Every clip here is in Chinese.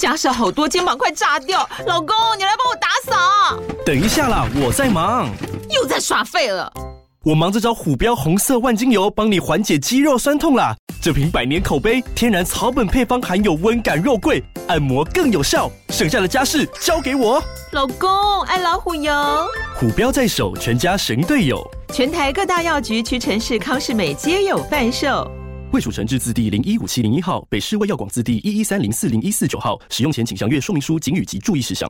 家事好多，肩膀快炸掉。老公，你来帮我打扫。 等一下啦，我在忙。 又在耍废了。 我忙着找虎标红色万金油，帮你缓解肌肉酸痛啦。这瓶100年口碑，天然草本配方，含有温感肉桂，按摩更有效。剩下的家事交给我。 老公，爱老虎油。 虎标在手，全家神队友。 全台各大药局、屈臣氏、康是美皆有贩售。 卫署成字字第015701号，北市卫药广字第113040149号。使用前请详阅说明书、警语及注意事项。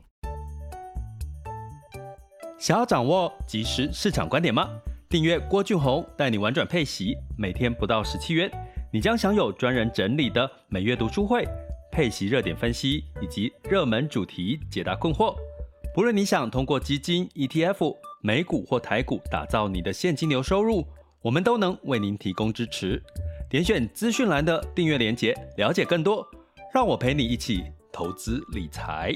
想要掌握即时市场观点吗？订阅郭俊宏带你玩转配息，每天不到17元，你将享有专人整理的每月读书会、配息热点分析以及热门主题解答困惑。不论你想通过基金、ETF、美股或台股打造你的现金流收入，我们都能为您提供支持。点选资讯栏的订阅连结，了解更多。让我陪你一起投资理财。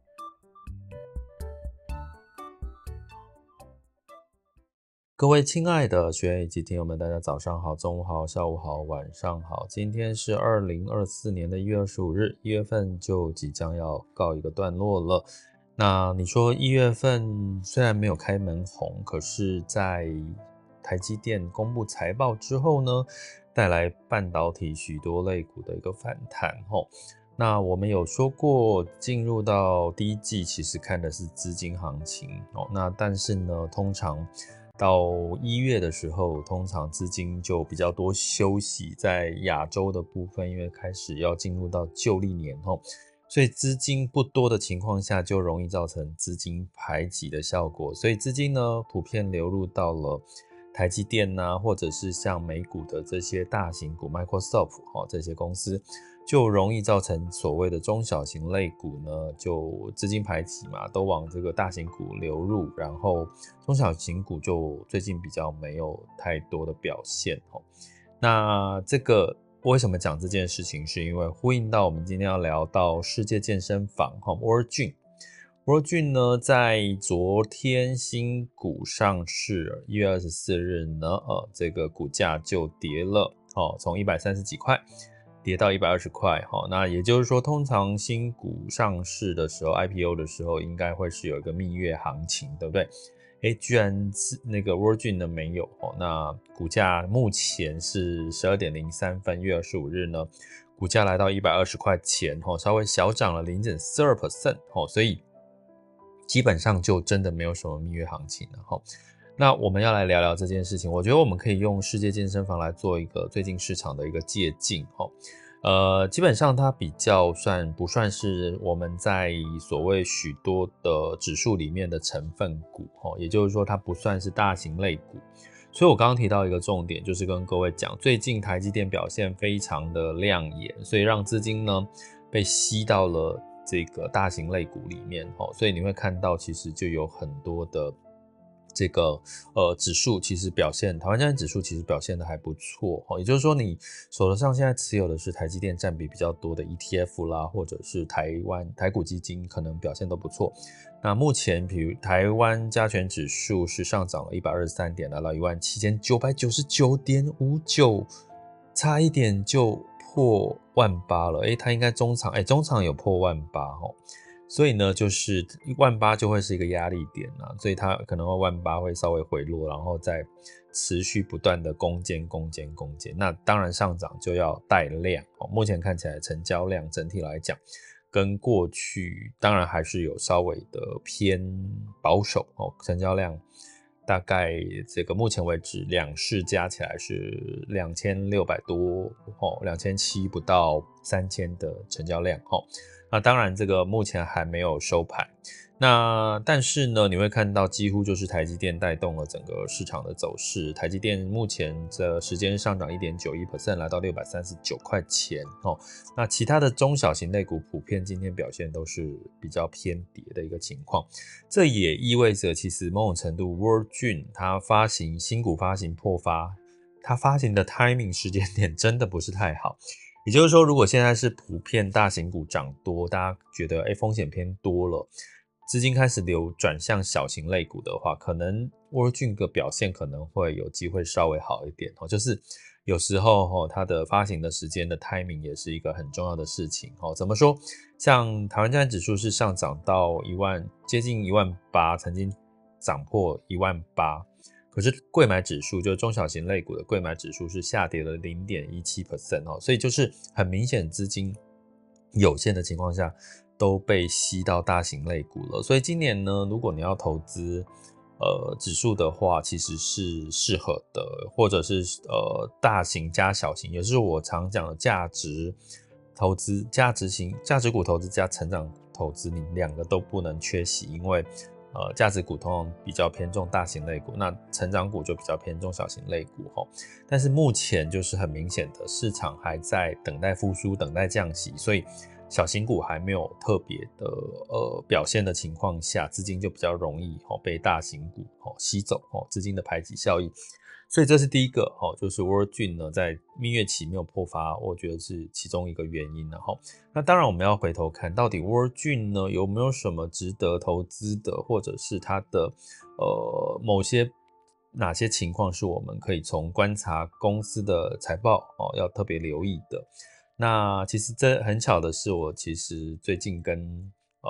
各位亲爱的学员以及听友们，大家早上好、中午好、下午好、晚上好。今天是2024年的1月25日，1月份就即将要告一个段落了。那你说1月份虽然没有开门红，可是在台积电公布财报之后呢，带来半导体许多类股的一个反弹。那我们有说过，进入到第一季其实看的是资金行情。那但是呢，通常到1月的时候，通常资金就比较多休息，在亚洲的部分，因为开始要进入到旧历年，所以资金不多的情况下，就容易造成资金排挤的效果。所以资金呢，普遍流入到了台积电啊，或者是像美股的这些大型股 Microsoft 这些公司，就容易造成所谓的中小型类股呢，就资金排挤嘛，都往这个大型股流入，然后中小型股就最近比较没有太多的表现。那这个为什么讲这件事情，是因为呼应到我们今天要聊到世界健身房 World Gym呢，在昨天新股上市1月24日呢，这个股价就跌了，从130几块跌到120块。那也就是说，通常新股上市的时候 IPO 的时候，应该会是有一个蜜月行情，对不对？居然那个 World Gym 呢没有。那股价目前是12点03分，1月25日呢，股价来到120块钱，稍微小涨了 0.42%， 所以基本上就真的没有什么蜜月行情了。那我们要来聊聊这件事情，我觉得我们可以用世界健身房来做一个最近市场的一个借鉴。基本上它比较不算是我们在所谓许多的指数里面的成分股，也就是说它不算是大型类股。所以我刚刚提到一个重点，就是跟各位讲，最近台积电表现非常的亮眼，所以让资金呢被吸到了这个大型类股里面，所以你会看到其实就有很多的这个指数其实台湾加权指数其实表现的还不错，也就是说你手头上现在持有的是台积电占比比较多的 ETF 啦，或者是台股基金，可能表现都不错。那目前比如台湾加权指数是上涨了123点，来到17999.59，差一点就破18000了。它应该中场有破18000，所以呢，就是18000就会是一个压力点啊，所以它可能18000会稍微回落，然后再持续不断的攻坚。那当然上涨就要带量，目前看起来成交量整体来讲，跟过去当然还是有稍微的偏保守，成交量大概这个目前为止两市加起来是2600多，2700不到3000的成交量。那当然这个目前还没有收盘，那但是呢，你会看到几乎就是台积电带动了整个市场的走势。台积电目前的时间上涨 1.91%， 来到639块钱。那其他的中小型类股普遍今天表现都是比较偏跌的一个情况。这也意味着其实某种程度 World Gym 它新股发行破发，它发行的 timing 时间点真的不是太好。也就是说，如果现在是普遍大型股涨多，大家觉得风险偏多了，资金开始转向小型类股的话，可能 World Gym 的表现可能会有机会稍微好一点，就是有时候它的发行的时间的 timing 也是一个很重要的事情。怎么说？像台湾加权指数是上涨到接近18000，曾经涨破18000，可是柜买指数就是中小型类股的柜买指数是下跌了 0.17%， 所以就是很明显资金有限的情况下都被吸到大型类股了。所以今年呢，如果你要投资指数的话，其实是适合的，或者是大型加小型，也就是我常讲的价值投资、价值股投资加成长股投资，你两个都不能缺席，因为价值股通常比较偏重大型类股，那成长股就比较偏重小型类股但是目前就是很明显的市场还在等待复苏，等待降息，所以小型股还没有特别的表现的情况下，资金就比较容易被大型股吸走资金的排挤效应。所以这是第一个就是 Worldgene 呢在蜜月期没有破发，我觉得是其中一个原因。那当然我们要回头看到底 Worldgene 呢有没有什么值得投资的，或者是它的哪些情况是我们可以从观察公司的财报要特别留意的。那其实这很巧的是，我其实最近跟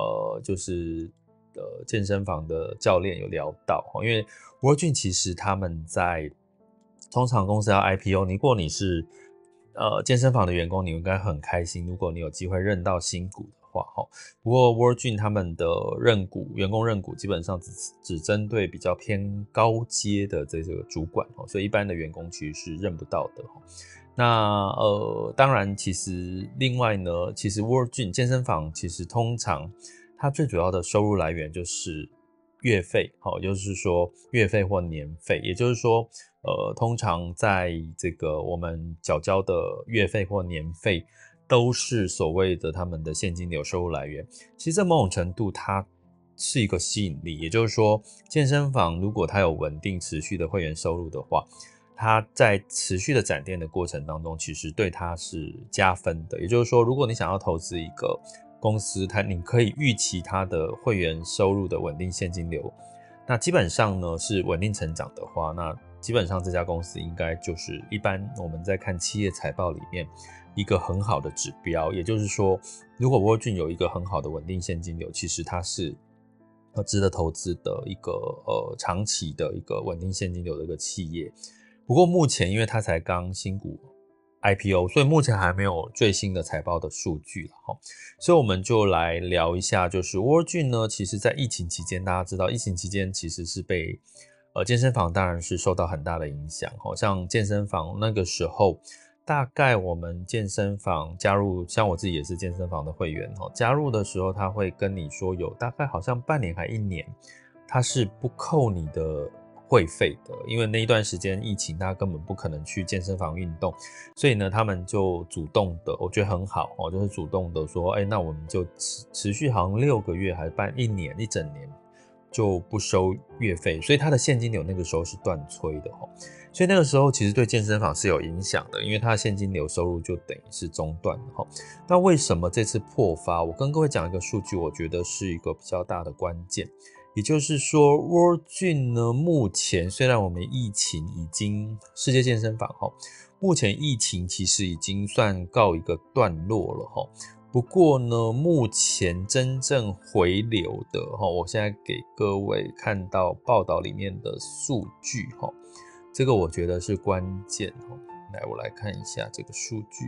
健身房的教练有聊到，因为 Worldgene 其实他们在通常公司要 IPO， 如果你是健身房的员工，你应该很开心，如果你有机会认到新股的话。不过 Worldgene 他们的员工认股基本上只针对比较偏高阶的这个主管，所以一般的员工其实是认不到的。那当然其实另外呢，其实 Worldgene 健身房其实通常它最主要的收入来源就是月费，就是说月费或年费，也就是说通常在这个我们缴交的月费或年费都是所谓的他们的现金流收入来源。其实在某种程度它是一个吸引力，也就是说健身房如果它有稳定持续的会员收入的话，它在持续的展店的过程当中其实对它是加分的。也就是说如果你想要投资一个公司，你可以预期它的会员收入的稳定现金流，那基本上呢是稳定成长的话，那基本上这家公司应该就是一般我们在看企业财报里面一个很好的指标。也就是说如果 Worldgene 有一个很好的稳定现金流，其实它是值得投资的一个长期的一个稳定现金流的一个企业。不过目前因为它才刚新股IPO， 所以目前还没有最新的财报的数据了所以我们就来聊一下，就是 Worldgene 呢，其实在疫情期间，大家知道疫情期间其实是被健身房当然是受到很大的影响像健身房那个时候，大概我们健身房加入，像我自己也是健身房的会员加入的时候，他会跟你说有大概好像半年还1年，他是不扣你的会费的，因为那一段时间疫情，大家根本不可能去健身房运动，所以呢，他们就主动的，我觉得很好就是主动的说，那我们就持续好像6个月还办1年1整年就不收月费，所以他的现金流那个时候是断炊的所以那个时候其实对健身房是有影响的，因为他的现金流收入就等于是中断了那为什么这次破发？我跟各位讲一个数据，我觉得是一个比较大的关键。也就是说 Worldgene 呢，目前虽然我们疫情已经世界健身房目前疫情其实已经算告一个段落了不过呢，目前真正回流的我现在给各位看到报道里面的数据这个我觉得是关键来，我来看一下这个数据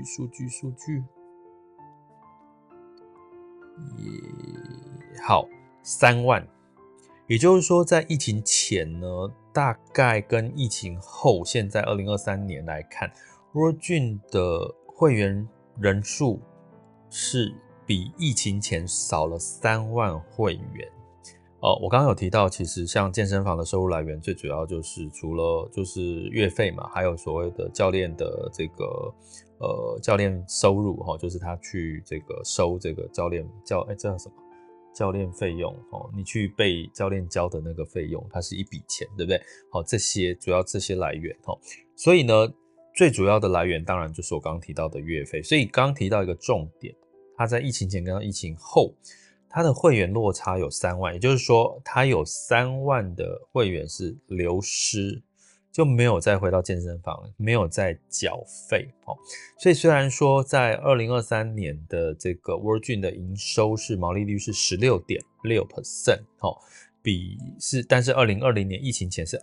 好，3万。也就是说在疫情前呢，大概跟疫情后现在2023年来看， Worldgene 的会员人数是比疫情前少了3万会员我刚刚有提到，其实像健身房的收入来源最主要就是除了就是月费嘛，还有所谓的教练的这个教练收入就是他去这个收这个这叫什么教练费用你去被教练教的那个费用，它是一笔钱，对不对？这些主要这些来源所以呢，最主要的来源当然就是我刚刚提到的月费。所以刚刚提到一个重点，它在疫情前跟疫情后，它的会员落差有3万，也就是说它有3万的会员是流失， 就没有再回到健身房，没有再缴费。所以虽然说在2023年的这个 Virgin 的营收毛利率是 16.6%， 但是2020年疫情前是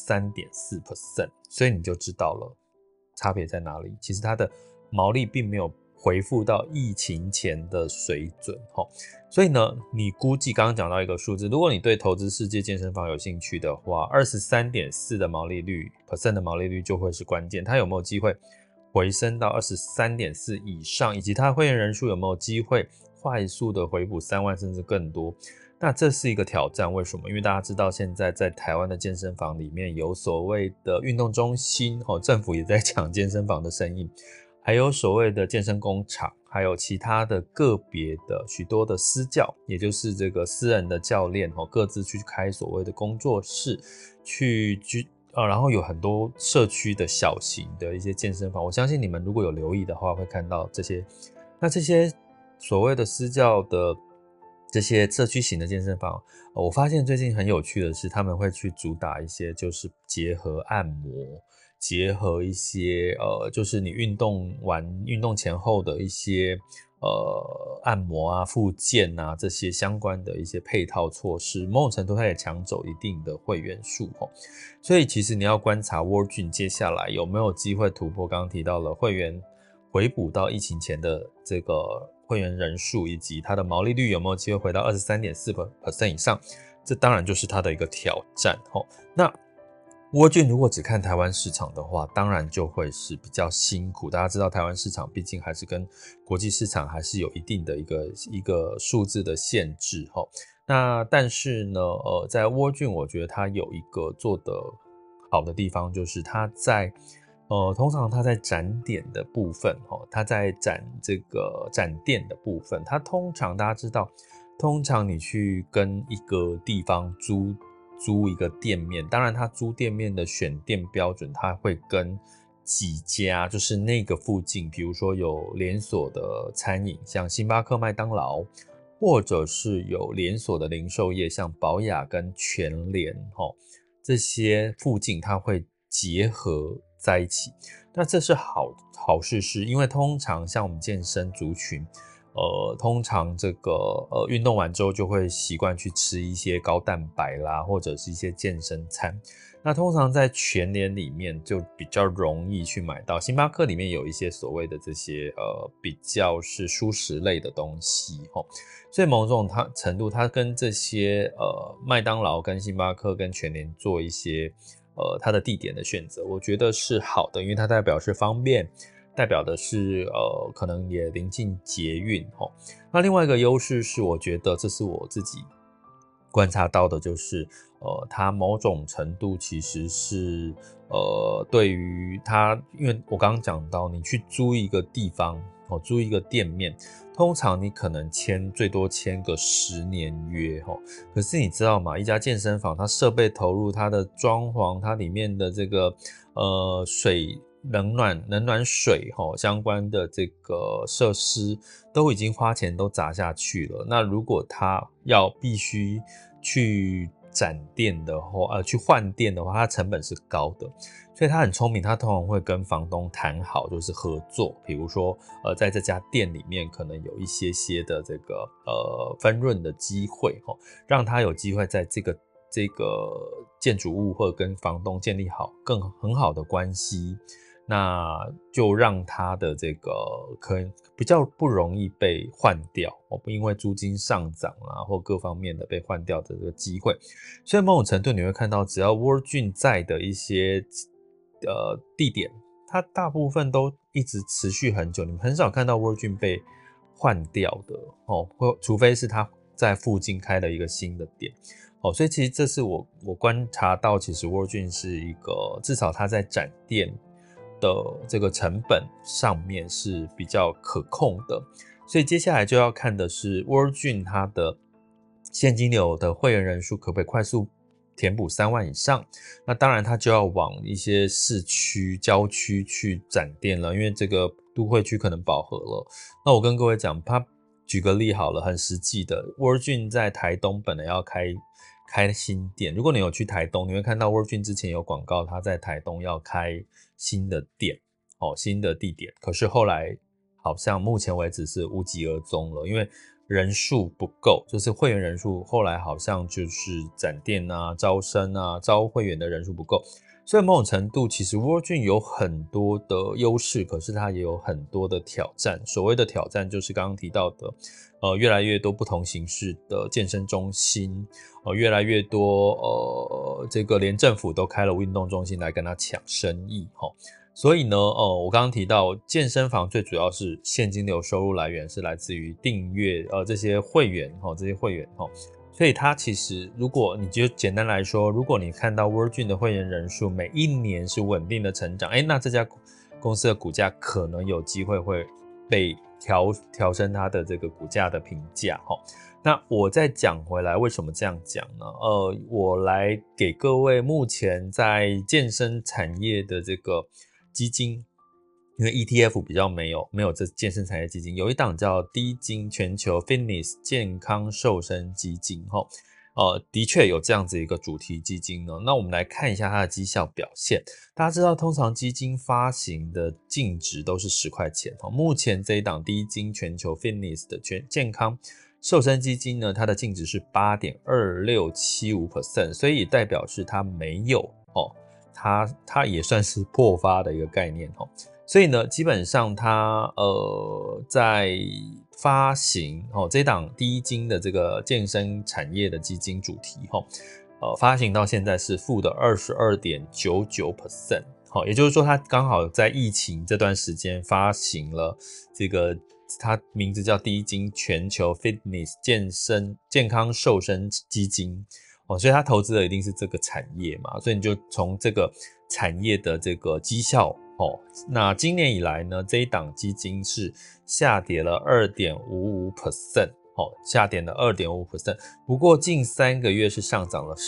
23.4%， 所以你就知道了差别在哪里。其实它的毛利并没有回复到疫情前的水准。所以呢，你估计刚刚讲到一个数字，如果你对投资世界健身房有兴趣的话， 23.4% 的毛利率就会是关键。它有没有机会回升到 23.4% 以上，以及它的会员人数有没有机会快速的回补3万甚至更多，那这是一个挑战。为什么？因为大家知道现在在台湾的健身房里面有所谓的运动中心，政府也在抢健身房的生意，还有所谓的健身工厂，还有其他的个别的许多的私教，也就是这个私人的教练各自去开所谓的工作室，然后有很多社区的小型的一些健身房。我相信你们如果有留意的话会看到这些。那这些所谓的私教的这些社区型的健身房，我发现最近很有趣的是，他们会去主打一些就是结合按摩，结合一些就是你运动前后的一些按摩啊、复健啊这些相关的一些配套措施，某种程度它也抢走一定的会员数。所以其实你要观察 Virgin 接下来有没有机会突破刚刚提到了会员回补到疫情前的这个会员人数，以及它的毛利率有没有机会回到 23.4% 以上，这当然就是它的一个挑战。那Virgin 如果只看台湾市场的话，当然就会是比较辛苦。大家知道台湾市场毕竟还是跟国际市场还是有一定的一个数字的限制。那但是呢在 Virgin 我觉得它有一个做得好的地方，就是它在通常它在展点的部分，它在展店的部分，它通常大家知道，通常你去跟一个地方租一个店面，当然它租店面的选店标准，它会跟几家就是那个附近，比如说有连锁的餐饮，像星巴克、麦当劳，或者是有连锁的零售业，像宝雅跟全联，这些附近它会结合在一起。那这是好事，是因为通常像我们健身族群通常这个运动完之后就会习惯去吃一些高蛋白啦，或者是一些健身餐。那通常在全联里面就比较容易去买到，星巴克里面有一些所谓的这些比较是蔬食类的东西所以某种程度它跟这些麦当劳跟星巴克跟全联做一些它的地点的选择，我觉得是好的，因为它代表是方便，代表的是可能也临近捷运那另外一个优势是，我觉得这是我自己观察到的，就是它某种程度其实是对于它，因为我刚刚讲到，你去租一个地方租一个店面，通常你可能最多签个10年约可是你知道吗？一家健身房它设备投入，它的装潢，它里面的这个冷暖水相关的这个设施都已经花钱都砸下去了。那如果他必须去展店的话，去换店的话，它成本是高的。所以他很聪明，他通常会跟房东谈好，就是合作。比如说在这家店里面可能有一些的这个分润的机会让他有机会在这个建筑物或者跟房东建立好很好的关系。那就让他的这个可能比较不容易被换掉因为租金上涨啦或各方面的被换掉的这个机会。所以某种程度你会看到，只要 Virgin 在的一些地点，它大部分都一直持续很久，你们很少看到 Virgin 被换掉的除非是他在附近开了一个新的店所以其实这是我观察到，其实 Virgin 是一个至少它在展店的这个成本上面是比较可控的。所以接下来就要看的是 Virgin 它的现金流的会员人数可不可以快速填补3万以上。那当然它就要往一些市区郊区去展店了，因为这个都会区可能饱和了。那我跟各位讲，举个例好了，很实际的， Virgin 在台东本来要开开新店。如果你有去台东，你会看到 Virgin 之前有广告，他在台东要开新的店新的地点，可是后来好像目前为止是无疾而终了，因为人数不够，就是会员人数后来好像就是展店啊、招生啊、招会员的人数不够，所以某种程度其实 Virgin 有很多的优势，可是它也有很多的挑战。所谓的挑战就是刚刚提到的越来越多不同形式的健身中心，越来越多这个连政府都开了运动中心来跟他抢生意所以呢我刚刚提到健身房最主要是现金流收入来源是来自于订阅这些会员所以它其实如果你就简单来说，如果你看到 Virgin 的会员人数每一年是稳定的成长，那这家公司的股价可能有机会会被调升它的这个股价的评价那我再讲回来，为什么这样讲呢？我来给各位目前在健身产业的这个基金，因为 ETF 比较没有这健身产业基金，有一档叫低金全球 Fitness 健康瘦身基金的确有这样子一个主题基金呢。那我们来看一下它的绩效表现。大家知道通常基金发行的净值都是10块钱目前这一档低金全球 Fitness 的健康瘦身基金呢，它的净值是 8.2675%， 所以代表是它没有它也算是破发的一个概念所以呢基本上它在发行这档低金的这个健身产业的基金主题发行到现在是负的 22.99%也就是说它刚好在疫情这段时间发行了这个它名字叫低金全球 Fitness 健康瘦身基金所以它投资的一定是这个产业嘛，所以你就从这个产业的这个绩效那今年以来呢，这一档基金是下跌了 2.55%下跌了 2.5%， 不过近3个月是上涨了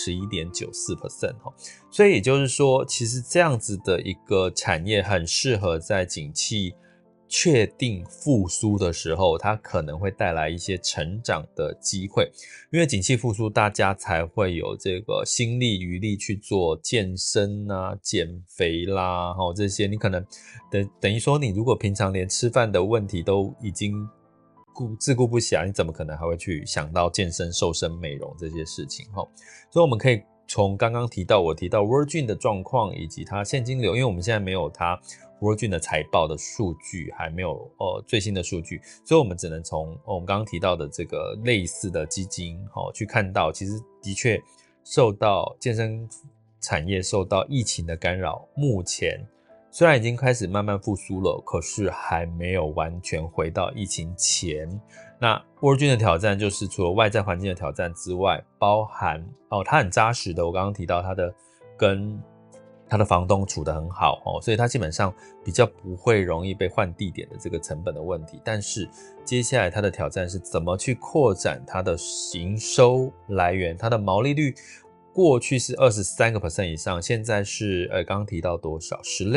11.94%所以也就是说其实这样子的一个产业很适合在景气确定复苏的时候，它可能会带来一些成长的机会，因为景气复苏大家才会有这个心力余力去做健身啊、减肥啦这些，你可能等于说你如果平常连吃饭的问题都已经自顾不暇，你怎么可能还会去想到健身、瘦身、美容这些事情所以我们可以从刚刚我提到 Virgin 的状况以及它现金流，因为我们现在没有它Virgin 的财报的数据，还没有最新的数据，所以我们只能从我们刚刚提到的这个类似的基金去看到，其实的确受到健身产业受到疫情的干扰，目前虽然已经开始慢慢复苏了，可是还没有完全回到疫情前。那 Virgin 的挑战就是除了外在环境的挑战之外，包含它很扎实的，我刚刚提到它的跟他的房东处得很好所以他基本上比较不会容易被换地点的这个成本的问题。但是接下来他的挑战是怎么去扩展他的营收来源，他的毛利率过去是 23% 以上，现在是刚刚提到多少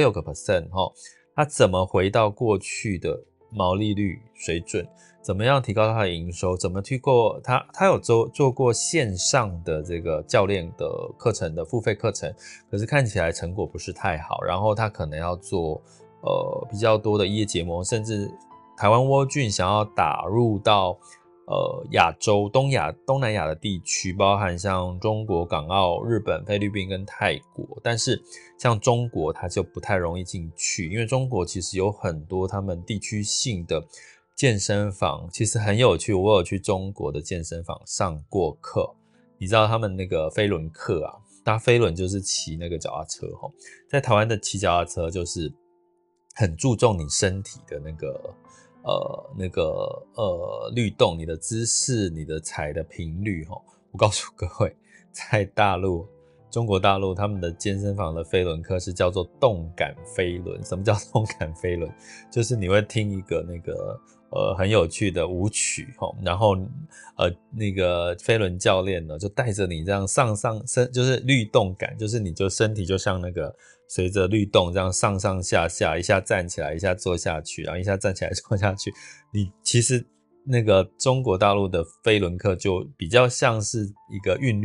16% 他怎么回到过去的毛利率水准，怎么样提高它的营收，怎么去过他有做过线上的这个教练的课程的付费课程，可是看起来成果不是太好，然后他可能要做比较多的业结盟，甚至台湾 Virgin 想要打入到亚洲东南亚的地区，包含像中国、港澳、日本、菲律宾跟泰国，但是像中国它就不太容易进去，因为中国其实有很多他们地区性的健身房，其实很有趣，我有去中国的健身房上过课，你知道他们那个飞轮课啊，搭飞轮就是骑那个脚踏车在台湾的骑脚踏车就是很注重你身体的那个律动，你的姿势，你的踩的频率我告诉各位，在中国大陆他们的健身房的飞轮课是叫做动感飞轮。什么叫动感飞轮？就是你会听一个那个很有趣的舞曲然后那个飞轮教练呢就带着你这样上就是律动感，就是你就身体就像那个随着律动这样上上下下，一下站起来，一下坐下去，然后一下站起来坐下去。你其实那个中国大陆的飞轮课就比较像是一个韵律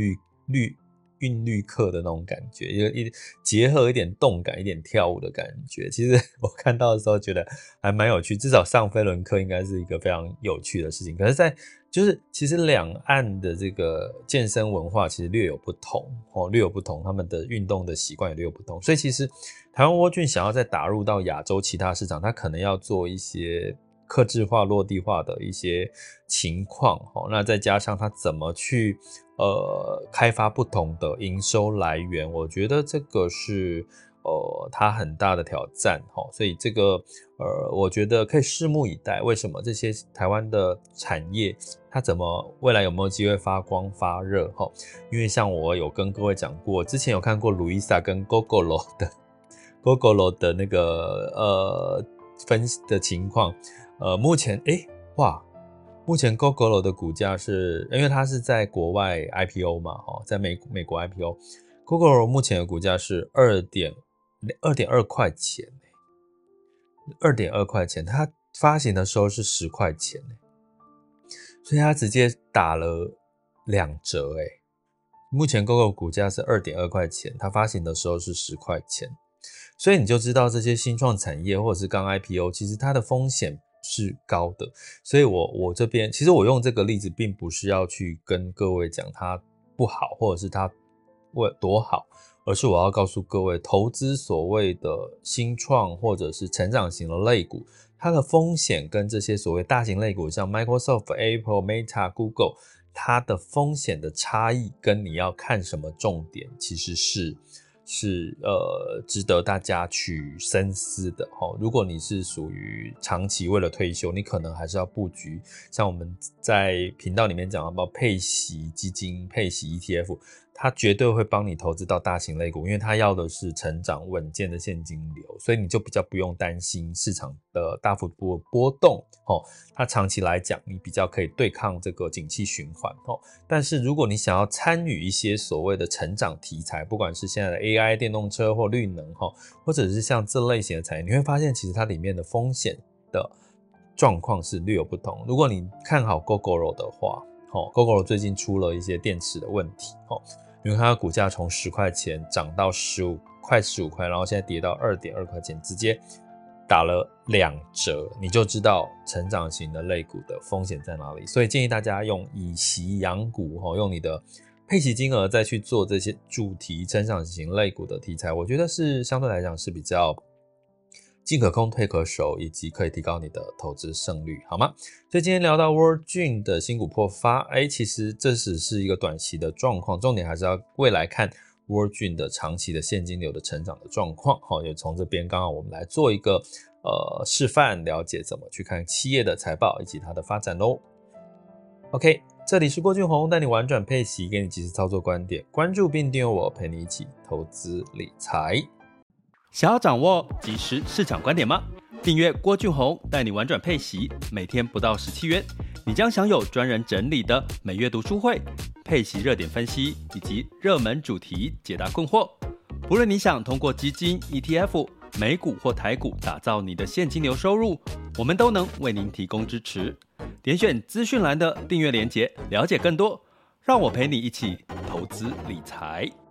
韵律课的那种感觉，结合一点动感一点跳舞的感觉，其实我看到的时候觉得还蛮有趣，至少上飞轮课应该是一个非常有趣的事情。可是其实两岸的这个健身文化其实略有不同，他们的运动的习惯也略有不同，所以其实台湾沃俊想要再打入到亚洲其他市场，他可能要做一些客制化落地化的一些情况，那再加上他怎么去开发不同的营收来源，我觉得这个是它很大的挑战，所以这个我觉得可以拭目以待。为什么这些台湾的产业它未来有没有机会发光发热？因为像我有跟各位讲过，之前有看过 Luisa 跟 Gogoro 的那个分析的情况，目前Gogoro 的股价是因为它是在国外 IPO 嘛，在美国 IPO， Gogoro 目前的股价是2.2块钱，2.2块钱，它发行的时候是10块钱，所以它直接打了2折，目前 Gogoro 股价是 2.2 块钱，它发行的时候是10块钱，所以你就知道这些新创产业或者是刚 IPO， 其实它的风险是高的，所以我这边其实我用这个例子并不是要去跟各位讲它不好或者是它多好，而是我要告诉各位，投资所谓的新创或者是成长型的类股，它的风险跟这些所谓大型类股像 Microsoft、Apple、Meta、Google， 它的风险的差异跟你要看什么重点其实是值得大家去深思的。如果你是属于长期为了退休，你可能还是要布局像我们在频道里面讲到配息基金、配息 ETF， 它绝对会帮你投资到大型类股，因为它要的是成长稳健的现金流，所以你就比较不用担心市场的大幅度的波动，它长期来讲你比较可以对抗这个景气循环。但是如果你想要参与一些所谓的成长题材，不管是现在的 AI 电动车或绿能，或者是像这类型的产业，你会发现其实它里面的风险的状况是略有不同。如果你看好 Gogoro 的话，Gogoro 最近出了一些电池的问题，因为它的股价从10块钱涨到快15块，然后现在跌到 2.2 块钱，直接打了2折，你就知道成长型的类股的风险在哪里。所以建议大家用以息养股，用你的配息金额再去做这些主题成长型类股的题材，我觉得是相对来讲是比较进可攻退可守，以及可以提高你的投资胜率，好吗？所以今天聊到 Worldgym 的新股破发，其实这只是一个短期的状况，重点还是要未来看 Worldgym 的长期的现金流的成长的状况，也从这边刚好我们来做一个示范，了解怎么去看企业的财报以及它的发展咯。OK， 这里是郭俊宏，带你玩转配息，给你及时操作观点，关注并订阅我，陪你一起投资理财。 想要掌握即时市场观点吗？订阅郭俊宏带你玩转配息，每天不到17元，你将享有专人整理的每月读书会、配息热点分析以及热门主题解答困惑。不论你想通过基金、ETF、美股或台股打造你的现金流收入，我们都能为您提供支持。点选资讯栏的订阅连结，了解更多。让我陪你一起投资理财。